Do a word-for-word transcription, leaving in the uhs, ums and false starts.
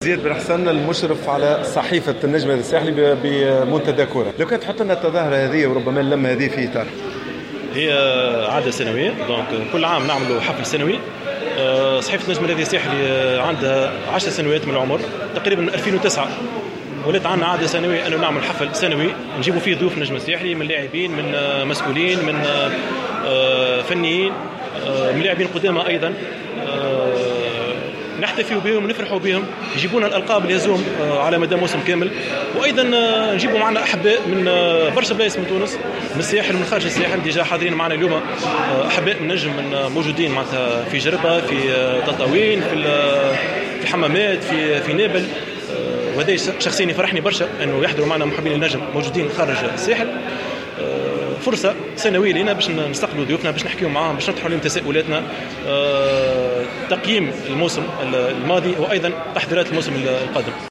زياد بن حسن المشرف على صحيفة النجم الساحلي بمنتدى كورة، لو كانت تحط لنا التظاهرة هذه وربما اللمة هذه في إطار. هي عادة سنوية، دونك كل عام نعملوا حفل سنوي. صحيفة النجم الساحلي عندها عشر سنوات من العمر، تقريبا من ألفين وتسعة ولات عندنا عادة سنوية أنه نعمل حفل سنوي نجيبوا فيه ضيوف النجم الساحلي من لاعبين، من مسؤولين، من فنيين، من لاعبين قدامى أيضا، نحتفلوا بهم ونفرحوا بهم، يجيبونا الألقاب اللي يهزوهم على مدى موسم كامل، وأيضا نجيبوا معنا أحباء من برشا بلايص من تونس، من الساحل ومن خارج الساحل، ديجا حاضرين معنا اليوم أحباء من نجم من موجودين معناتها في جربة، في تطاوين، في في حمامات، في في نابل، وهذا شخصيا يفرحني برشا أنه يحضروا معنا محبين النجم موجودين خارج الساحل. فرصة سنوية لنا باش نستقبلوا ضيوفنا، باش نحكيوا معاهم، باش نطرحوا لهم تساؤلاتنا، تقييم الموسم الماضي وأيضا تحضيرات الموسم القادم.